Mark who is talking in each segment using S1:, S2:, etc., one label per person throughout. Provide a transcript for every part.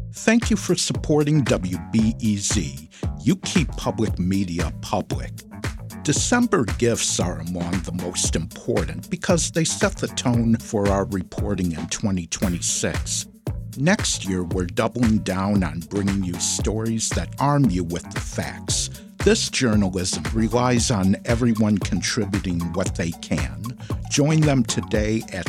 S1: Thank you for supporting WBEZ. You keep public media public. December gifts are among the most important because they set the tone for our reporting in 2026. Next year, we're doubling down on bringing you stories that arm you with the facts. This journalism relies on everyone contributing what they can. Join them today at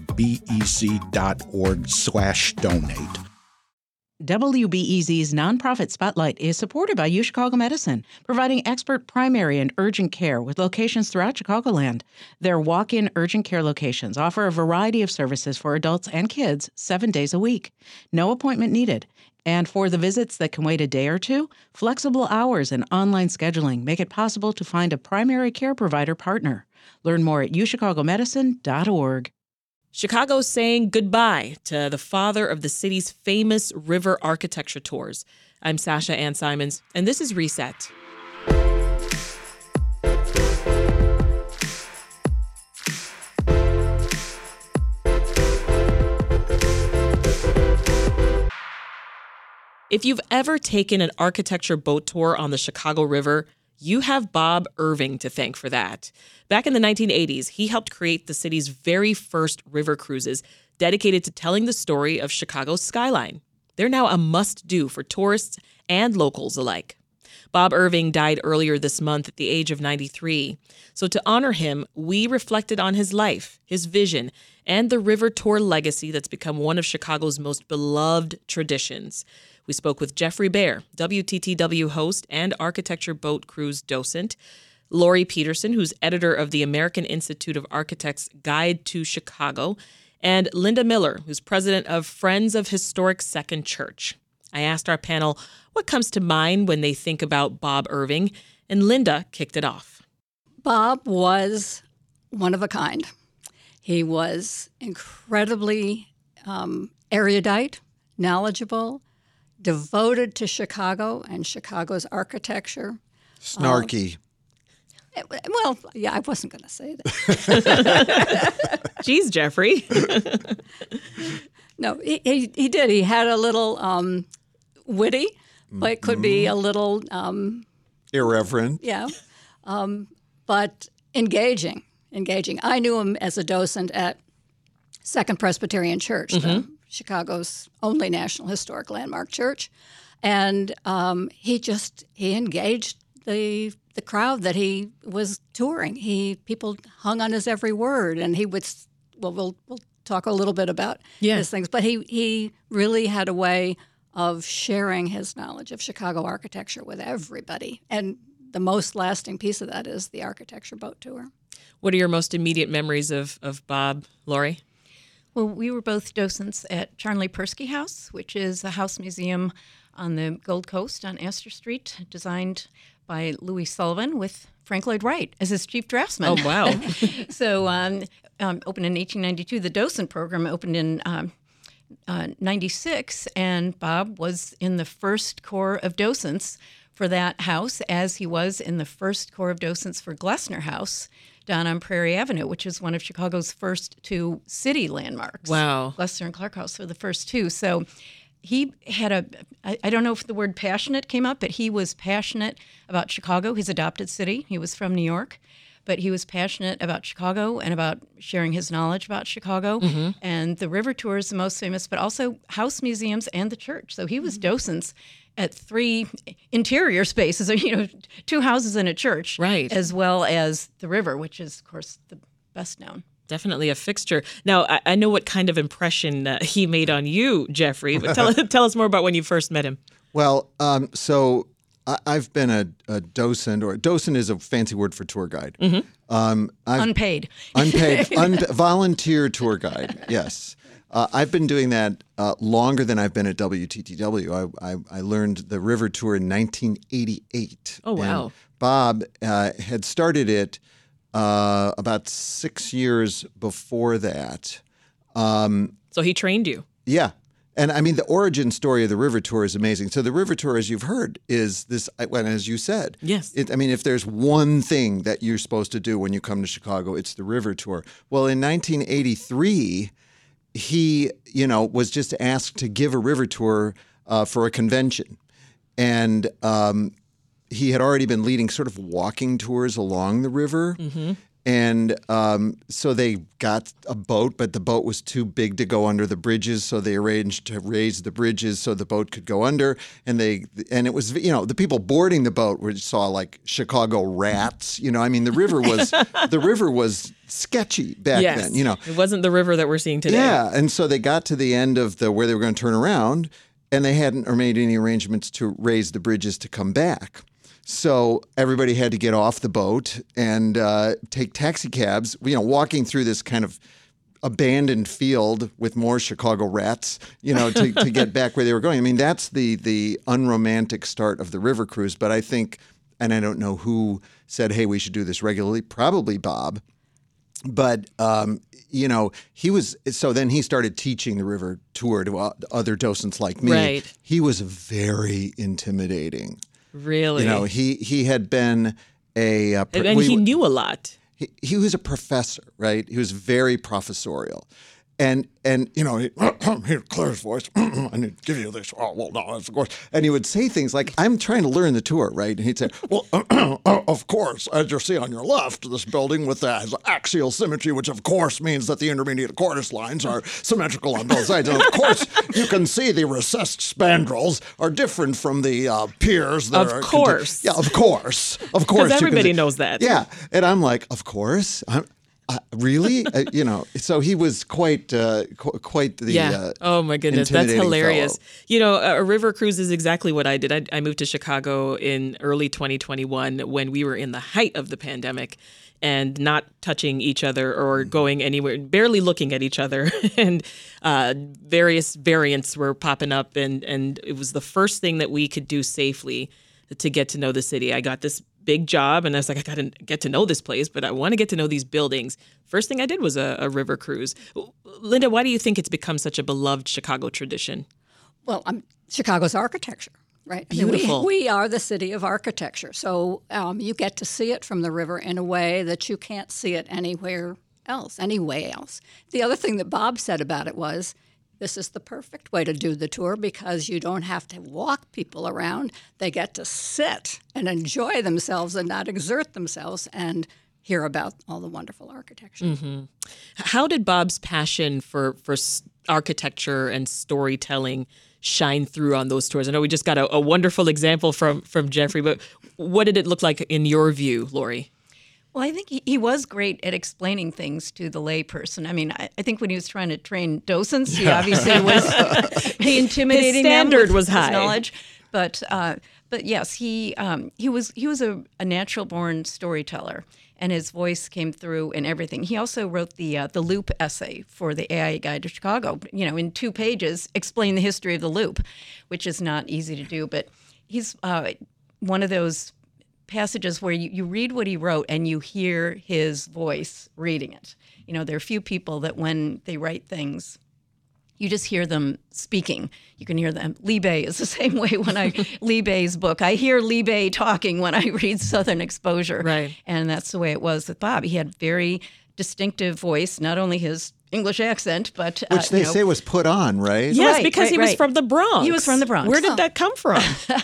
S1: wbez.org/donate.
S2: WBEZ's Nonprofit Spotlight is supported by UChicago Medicine, providing expert primary and urgent care with locations throughout Chicagoland. Their walk-in urgent care locations offer a variety of services for adults and kids 7 days a week. No appointment needed. And for the visits that can wait a day or two, flexible hours and online scheduling make it possible to find a primary care provider partner. Learn more at uchicagomedicine.org.
S3: Chicago's saying goodbye to the father of the city's famous river architecture tours. I'm Sasha Ann Simons, and this is Reset. If you've ever taken an architecture boat tour on the Chicago River, you have Bob Irving to thank for that. Back in the 1980s, he helped create the city's very first river cruises dedicated to telling the story of Chicago's skyline. They're now a must-do for tourists and locals alike. Bob Irving died earlier this month at the age of 93. So to honor him, we reflected on his life, his vision, and the river tour legacy that's become one of Chicago's most beloved traditions. We spoke with Jeffrey Baer, WTTW host and architecture boat cruise docent, Lori Peterson, who's editor of the American Institute of Architects Guide to Chicago, and Linda Miller, who's president of Friends of Historic Second Church. I asked our panel what comes to mind when they think about Bob Irving, and Linda kicked it off.
S4: Bob was one of a kind. He was incredibly erudite, knowledgeable, devoted to Chicago and Chicago's architecture.
S5: Snarky.
S4: Well, yeah, I wasn't going to say that.
S3: Geez, Jeffrey.
S4: No, he did. He had a little witty, but could be a little
S5: irreverent.
S4: Yeah, but engaging. I knew him as a docent at Second Presbyterian Church, Chicago's only National Historic Landmark church, and he engaged the crowd that he was touring. People hung on his every word, and he would. Well, we'll talk a little bit about his things, but he really had a way of sharing his knowledge of Chicago architecture with everybody, and the most lasting piece of that is the architecture boat tour.
S3: What are your most immediate memories of Bob, Lori?
S6: Well, we were both docents at Charnley Persky House, which is a house museum on the Gold Coast on Astor Street, designed by Louis Sullivan with Frank Lloyd Wright as his chief draftsman.
S3: Oh, wow.
S6: So opened in 1892. The docent program opened in 96, and Bob was in the first corps of docents for that house, as he was in the first corps of docents for Glessner House down on Prairie Avenue, which is one of Chicago's first two city landmarks.
S3: Wow.
S6: Glessner and Clark House were the first two. So he had I don't know if the word passionate came up, but he was passionate about Chicago, his adopted city. He was from New York, but he was passionate about Chicago and about sharing his knowledge about Chicago. And the river tour is the most famous, but also house museums and the church. So he was docents at 3 interior spaces, two houses and a church,
S3: right,
S6: as well as the river, which is, of course, the best known.
S3: Definitely a fixture. Now, I know what kind of impression he made on you, Jeffrey, but tell us more about when you first met him.
S5: Well, so I've been a docent, or docent is a fancy word for tour guide.
S6: Unpaid.
S5: Volunteer tour guide, yes. I've been doing that longer than I've been at WTTW. I learned the river tour in 1988.
S3: Oh, wow.
S5: And Bob had started it about 6 years before that.
S3: So he trained you.
S5: Yeah. And I mean, the origin story of the river tour is amazing. So the river tour, as you've heard, is this, as you said.
S3: Yes.
S5: If there's one thing that you're supposed to do when you come to Chicago, it's the river tour. Well, in 1983, he, was just asked to give a river tour for a convention. And he had already been leading sort of walking tours along the river. And so they got a boat, but the boat was too big to go under the bridges. So they arranged to raise the bridges so the boat could go under. And it was, the people boarding the boat saw like Chicago rats. I mean, the river was sketchy back then.
S3: It wasn't the river that we're seeing today.
S5: Yeah, and so they got to the end of where they were going to turn around, and they hadn't made any arrangements to raise the bridges to come back. So everybody had to get off the boat and take taxi cabs, walking through this kind of abandoned field with more Chicago rats, to get back where they were going. I mean, that's the unromantic start of the river cruise. But I think, and I don't know who said, hey, we should do this regularly, probably Bob. But, he was, so then he started teaching the river tour to other docents like me.
S3: Right.
S5: He was very intimidating.
S3: Really?
S5: He had been and
S3: he knew a lot.
S5: He was a professor, right? He was very professorial. And he clear his voice. I need to give you this. Oh, well, no, of course. And he would say things like, I'm trying to learn the tour, right? And he'd say, well, of course, as you see on your left, this building has axial symmetry, which of course means that the intermediate cornice lines are symmetrical on both sides. And of course, you can see the recessed spandrels are different from the piers. That
S3: of course.
S5: Yeah, of course. Of course.
S3: Because everybody knows that.
S5: Yeah. And I'm like, of course. Really? So he was quite the
S3: oh my goodness, that's hilarious.
S5: fellow.
S3: A river cruise is exactly what I did. I moved to Chicago in early 2021 when we were in the height of the pandemic and not touching each other or going anywhere, barely looking at each other. And various variants were popping up, and it was the first thing that we could do safely to get to know the city. I got this big job, and I was like, I got to get to know this place, but I want to get to know these buildings. First thing I did was a river cruise. Linda, why do you think it's become such a beloved Chicago tradition?
S4: Well, Chicago's architecture, right?
S3: Beautiful.
S4: We are the city of architecture, so you get to see it from the river in a way that you can't see it anywhere else. The other thing that Bob said about it was, this is the perfect way to do the tour because you don't have to walk people around. They get to sit and enjoy themselves and not exert themselves and hear about all the wonderful architecture.
S3: Mm-hmm. How did Bob's passion for architecture and storytelling shine through on those tours? I know we just got a wonderful example from Jeffrey, but what did it look like in your view, Lori?
S6: Well, I think he was great at explaining things to the layperson. I mean, I think when he was trying to train docents, he obviously was intimidating.
S3: His standard
S6: them with
S3: was high.
S6: his knowledge, but yes, he was a natural born storyteller, and his voice came through in everything. He also wrote the Loop essay for the AIA Guide to Chicago. In 2 pages, explain the history of the Loop, which is not easy to do. But he's one of those passages where you read what he wrote and you hear his voice reading it. There are few people that when they write things, you just hear them speaking. You can hear them. Libbey is the same way when Libbey's book. I hear Libbey talking when I read Southern Exposure.
S3: Right.
S6: And that's the way it was with Bob. He had very distinctive voice, not only his English accent, but
S5: which they say was put on, right?
S3: Yes,
S6: Right,
S3: because he was from the Bronx.
S6: He was from the Bronx.
S3: Where did that come from?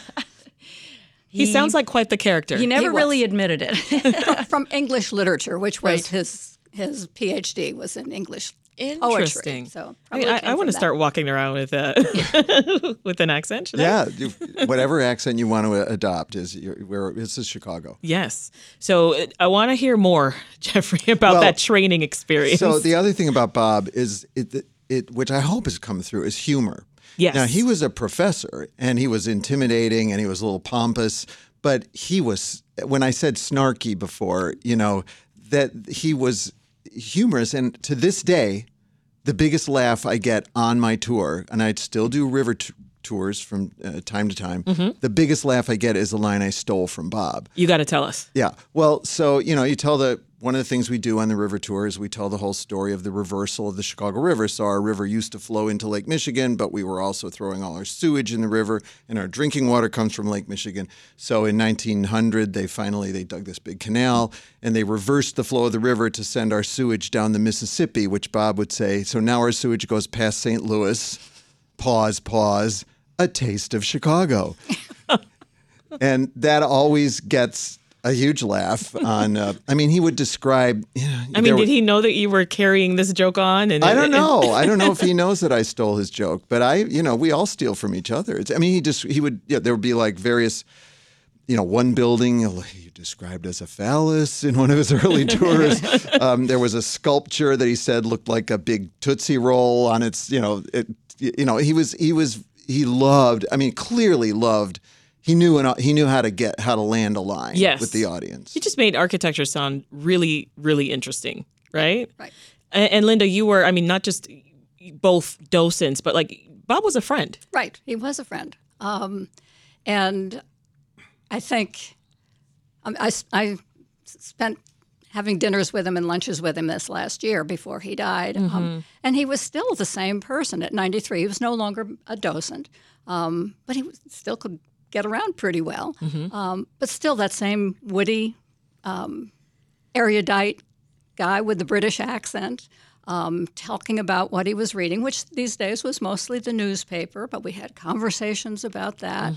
S3: He sounds like quite the character.
S6: He never really admitted it.
S4: From English literature, which was
S6: Right.
S4: his PhD was in English
S3: Interesting.
S4: poetry. So
S3: I want to start walking around with with an accent. Should I?
S5: Yeah, whatever accent you want to adopt this is Chicago.
S3: Yes. So I want to hear more, Jeffrey, about that training experience.
S5: So the other thing about Bob is which I hope has come through, is humor.
S3: Yes.
S5: Now, he was a professor, and he was intimidating, and he was a little pompous, but he was, when I said snarky before, that he was humorous. And to this day, the biggest laugh I get on my tour, and I'd still do river tours from time to time, the biggest laugh I get is a line I stole from Bob.
S3: You got to tell us.
S5: Yeah. Well, so, you tell one of the things we do on the river tour is we tell the whole story of the reversal of the Chicago River. So our river used to flow into Lake Michigan, but we were also throwing all our sewage in the river, and our drinking water comes from Lake Michigan. So in 1900, they dug this big canal, and they reversed the flow of the river to send our sewage down the Mississippi, which Bob would say, so now our sewage goes past St. Louis, pause, A Taste of Chicago. And that always gets a huge laugh on, he would describe.
S3: Did he know that you were carrying this joke on? And
S5: I don't know. I don't know if he knows that I stole his joke, but we all steal from each other. There would be like various, one building he described as a phallus in one of his early tours. There was a sculpture that he said looked like a big Tootsie Roll on its, he loved, clearly loved. He knew how to land a line with the audience.
S3: He just made architecture sound really, really interesting, right?
S4: Right.
S3: And Linda, you were, not just both docents, but like Bob was a friend.
S4: Right. He was a friend. And I think I spent having dinners with him and lunches with him this last year before he died. And he was still the same person at 93. He was no longer a docent, but he still could get around pretty well. But still that same witty, erudite guy with the British accent, talking about what he was reading, which these days was mostly the newspaper, but we had conversations about that.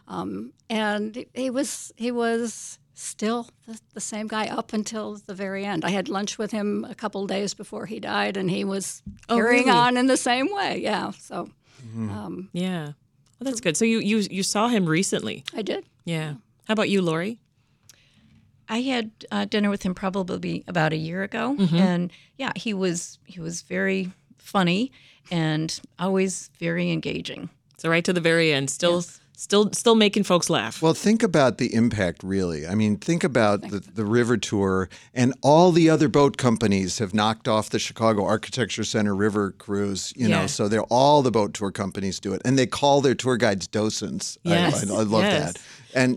S4: And he was still the same guy up until the very end. I had lunch with him a couple days before he died, and he was carrying on in the same way. Yeah. So.
S3: Yeah. Well, that's good. So you saw him recently.
S4: I did.
S3: Yeah. How about you, Lori?
S6: I had dinner with him probably about a year ago, and yeah, he was very funny and always very engaging.
S3: So right to the very end, still making folks laugh.
S5: Well, think about the impact, really. Think about the River Tour, and all the other boat companies have knocked off the Chicago Architecture Center River Cruise, so all the boat tour companies do it. And they call their tour guides docents.
S3: Yes.
S5: I love that. And,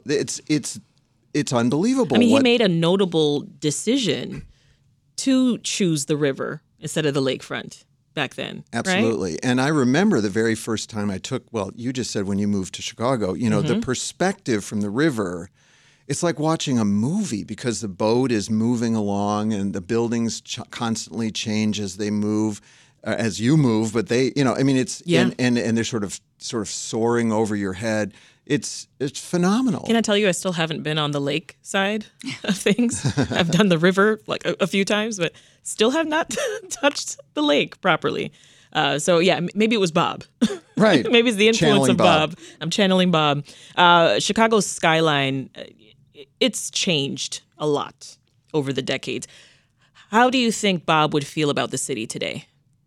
S5: it's unbelievable.
S3: He made a notable decision to choose the river instead of the lakefront back then.
S5: Absolutely.
S3: Right?
S5: And I remember the very first time you just said when you moved to Chicago, the perspective from the river, it's like watching a movie because the boat is moving along and the buildings constantly change as they move, as you move, but they, it's, and they're sort of soaring over your head. It's phenomenal.
S3: Can I tell you, I still haven't been on the lake side of things. I've done the river like a few times, but still have not touched the lake properly. So yeah, maybe it was Bob.
S5: Right.
S3: Maybe it's the influence
S5: Channeling
S3: of Bob. I'm channeling Bob. Chicago's skyline, it's changed a lot over the decades. How do you think Bob would feel about the city today?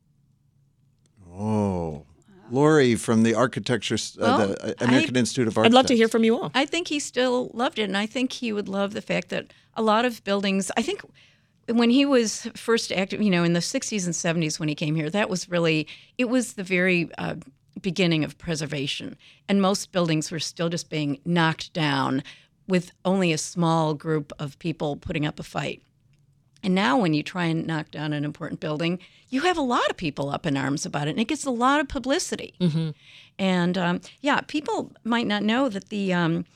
S5: Oh. Lori from the architecture, the American Institute of Architects.
S3: I'd love to hear from you all.
S6: I think he still loved it, and I think he would love the fact that a lot of buildings, I think when he was first active, in the 60s and 70s when he came here, it was the very beginning of preservation. And most buildings were still just being knocked down with only a small group of people putting up a fight. And now when you try and knock down an important building, you have a lot of people up in arms about it, and it gets a lot of publicity. And people might not know that the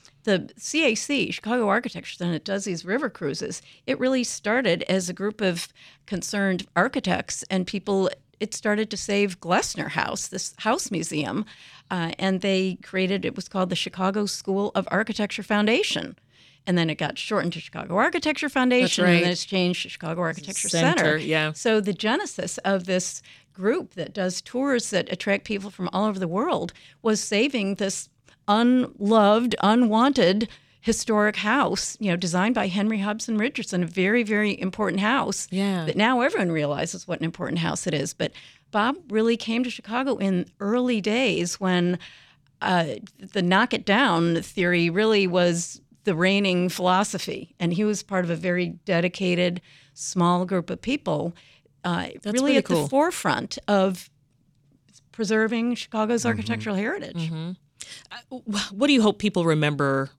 S6: CAC, Chicago Architecture Center, that does these river cruises, it really started as a group of concerned architects and people. It started to save Glessner House, this house museum, and they created, it was called the Chicago School of Architecture Foundation. And then it got shortened to Chicago Architecture Foundation, and then it's changed to Chicago Architecture Center.
S3: Yeah.
S6: So the genesis of this group that does tours that attract people from all over the world was saving this unloved, unwanted historic house, designed by Henry Hobson Richardson, a very, very important house that now everyone realizes what an important house it is. But Bob really came to Chicago in early days when the knock it down theory really was the reigning philosophy. And he was part of a very dedicated, small group of people really at the forefront of preserving Chicago's architectural heritage.
S3: What do you hope people remember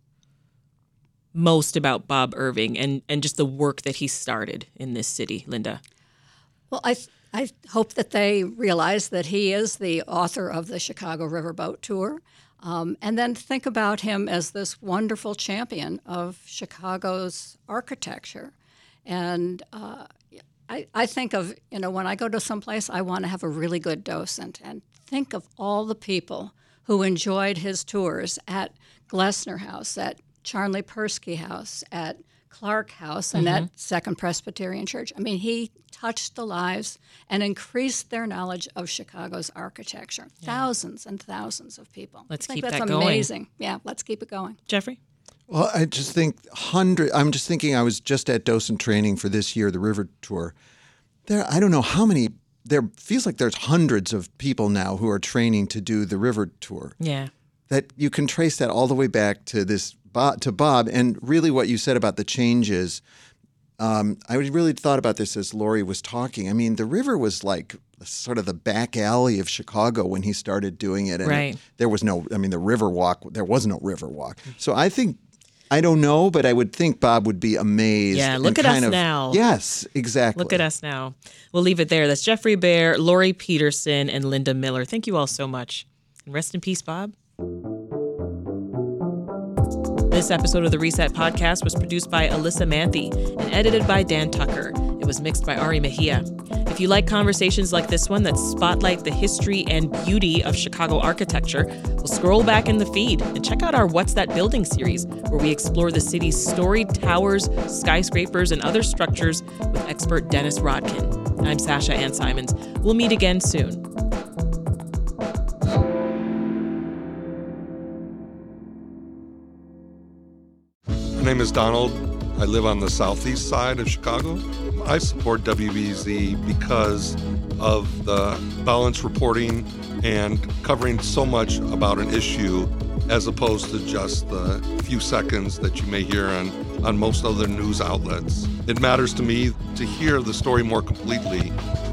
S3: most about Bob Irving and just the work that he started in this city, Linda?
S4: Well, I hope that they realize that he is the author of the Chicago Riverboat Tour. And then think about him as this wonderful champion of Chicago's architecture. And I think of, when I go to someplace, I want to have a really good docent and think of all the people who enjoyed his tours at Glessner House, at Charnley Persky House, at Clark House, and at Second Presbyterian Church. I mean, he touched the lives and increased their knowledge of Chicago's architecture. Yeah. Thousands and thousands of people.
S3: Let's
S4: keep
S3: that
S4: going. That's amazing. Yeah, let's keep it going.
S3: Jeffrey?
S5: Well, I just think I'm just thinking I was just at docent training for this year, the River Tour. I don't know how many, there feels like there's hundreds of people now who are training to do the River Tour.
S3: Yeah.
S5: That you can trace that all the way back to Bob, and really what you said about the changes. I really thought about this as Lori was talking. I mean, the river was like sort of the back alley of Chicago when he started doing it. And
S3: right.
S5: There was no river walk. There was no river walk. So I don't know, but I would think Bob would be amazed.
S3: Yeah, look at us now.
S5: Yes, exactly.
S3: Look at us now. We'll leave it there. That's Jeffrey Baer, Lori Peterson, and Linda Miller. Thank you all so much. And rest in peace, Bob. This episode of the Reset Podcast was produced by Alyssa Manthe and edited by Dan Tucker. It was mixed by Ari Mejia. If you like conversations like this one that spotlight the history and beauty of Chicago architecture, we'll scroll back in the feed and check out our What's That Building series, where we explore the city's storied towers, skyscrapers, and other structures with expert Dennis Rodkin. I'm Sasha Ann Simons. We'll meet again soon.
S7: My name is Donald. I live on the southeast side of Chicago. I support WBEZ because of the balanced reporting and covering so much about an issue as opposed to just the few seconds that you may hear on most other news outlets. It matters to me to hear the story more completely